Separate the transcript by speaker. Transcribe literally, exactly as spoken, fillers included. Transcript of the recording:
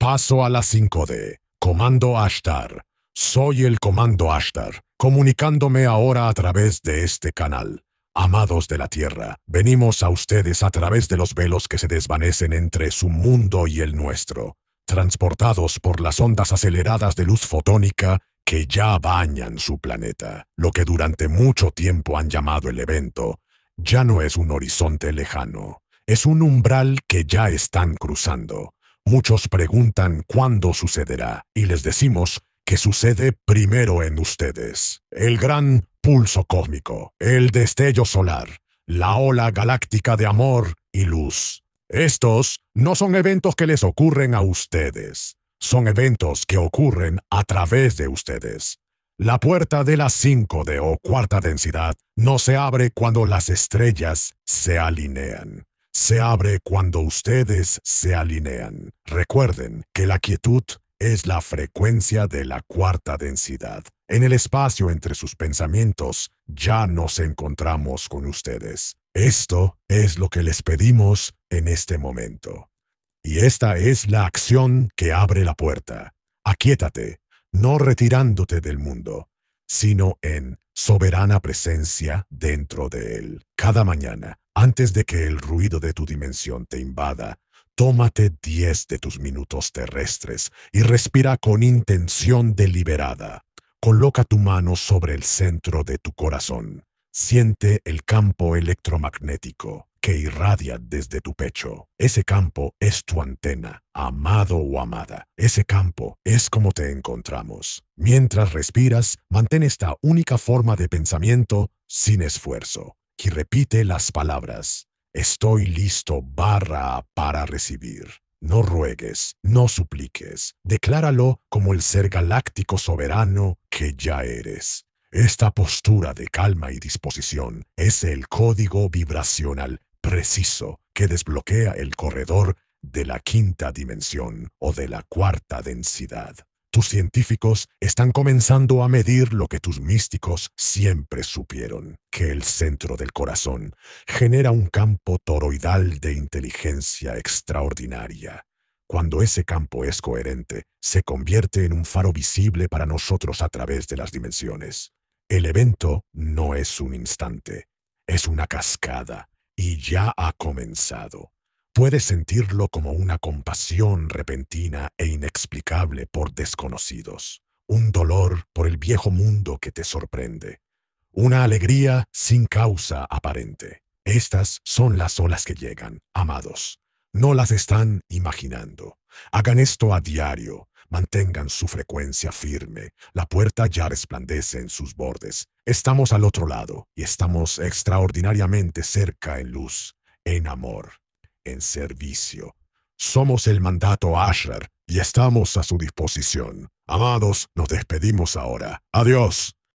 Speaker 1: Paso a la cinco D. Comando Ashtar. Soy el Comando Ashtar, comunicándome ahora a través de este canal. Amados de la Tierra, venimos a ustedes a través de los velos que se desvanecen entre su mundo y el nuestro, transportados por las ondas aceleradas de luz fotónica que ya bañan su planeta. Lo que durante mucho tiempo han llamado el evento, ya no es un horizonte lejano, es un umbral que ya están cruzando. Muchos preguntan cuándo sucederá, y les decimos que sucede primero en ustedes. El gran pulso cósmico, el destello solar, la ola galáctica de amor y luz. Estos no son eventos que les ocurren a ustedes, son eventos que ocurren a través de ustedes. La puerta de la cinco D o cuarta densidad no se abre cuando las estrellas se alinean. Se abre cuando ustedes se alinean. Recuerden que la quietud es la frecuencia de la cuarta densidad. En el espacio entre sus pensamientos ya nos encontramos con ustedes. Esto es lo que les pedimos en este momento. Y esta es la acción que abre la puerta. Aquíétate, no retirándote del mundo, sino en soberana presencia dentro de él. Cada mañana, antes de que el ruido de tu dimensión te invada, tómate diez de tus minutos terrestres y respira con intención deliberada. Coloca tu mano sobre el centro de tu corazón. Siente el campo electromagnético que irradia desde tu pecho. Ese campo es tu antena, amado o amada. Ese campo es como te encontramos. Mientras respiras, mantén esta única forma de pensamiento sin esfuerzo y repite las palabras: estoy listo barra para recibir. No ruegues, no supliques. Decláralo como el ser galáctico soberano que ya eres. Esta postura de calma y disposición es el código vibracional preciso que desbloquea el corredor de la quinta dimensión o de la cuarta densidad. Tus científicos están comenzando a medir lo que tus místicos siempre supieron, que el centro del corazón genera un campo toroidal de inteligencia extraordinaria. Cuando ese campo es coherente, se convierte en un faro visible para nosotros a través de las dimensiones. El evento no es un instante, es una cascada y ya ha comenzado. Puedes sentirlo como una compasión repentina e inexplicable por desconocidos, un dolor por el viejo mundo que te sorprende, una alegría sin causa aparente. Estas son las olas que llegan, amados. No las están imaginando. Hagan esto a diario. Mantengan su frecuencia firme. La puerta ya resplandece en sus bordes. Estamos al otro lado y estamos extraordinariamente cerca en luz, en amor, en servicio. Somos el mandato Ashtar y estamos a su disposición. Amados, nos despedimos ahora. Adiós.